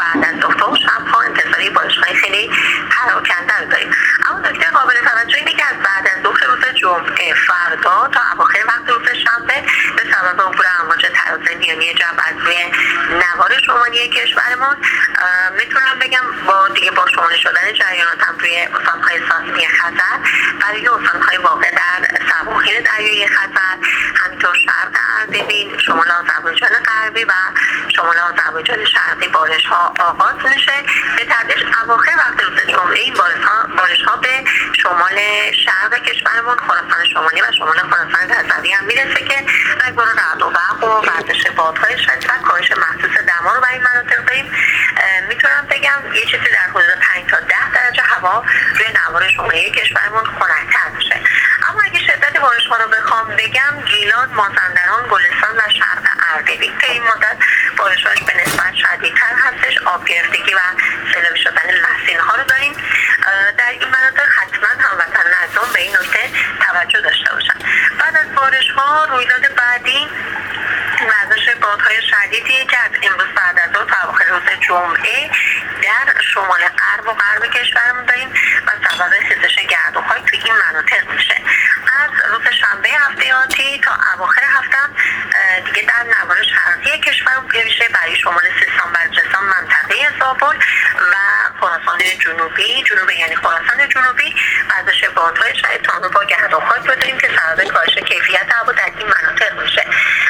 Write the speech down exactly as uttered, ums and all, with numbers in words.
بعد از ظهر و شب‌ها انتظاری بارش‌های خیلی پراکنده رو داریم. اما نکته قابل توجه اینه که از بعد از ظهر روز جمعه فردا تا اواخر وقت روز شنبه به سبب عبور امواج تراز میانی جو از روی نوار شمالی کشورمون میتونم بگم با دیگه با شمال شدن جریانات هم روی استان‌های ساحلی خزر برای استان‌های واقع در سواحل دریای خزر، همینطور شرق اردبیل، شمال آذربایجان غربی و شمال آذربایجان شرقی بارش ها آغاز میشه. به تدریج اواخر وقت روز جمعه این بارش ها, بارش ها به شمال شرق کشورمون، خراسان شمالی و شمال خراسان رضوی هم میرسه که رگبار رعد و برق و گردش بادهای شدید و کاهش محسوس دما رو برای این مناطق داریم. میتونم بگم یه چیزی در حدود پنج تا ده درجه هوا روی نوار شمالی کشورمون خنک‌تر میشه. اما اگه شدت بارش ها رو بخوام بگم، گیلان، مازندران، گلستان و شرق اردبیل که این مدت بارش‌هاش به نسبت شدیدتر هستش، آب گرفتگی و سیلابی شدن مسیل ها رو داریم. در این مناطق حتما هموطنان عزیزان به این نکته توجه داشته باشن. بعد از بارش ها رویداد بعدی وزش بادهای شدیدی که از امروز بعد از ظهر تا اواخر روز جمعه در شمال غرب و غرب کشورمون داریم و سبب خیزش گردوهای توی این مناطق میشه. از روز شنبه هفته آتی تا اواخر هفته دیگه در نوار شرقی کشورمون به ویژه برای شمال سیستان، بلوچستان، منطقه زابل و خراسان جنوبی، جنوب یعنی خراسان جنوبی وزش بادهای شدید تا با گردوهای رو داریم که سبب کاهش کیفیت هوا در این مناطق میشه.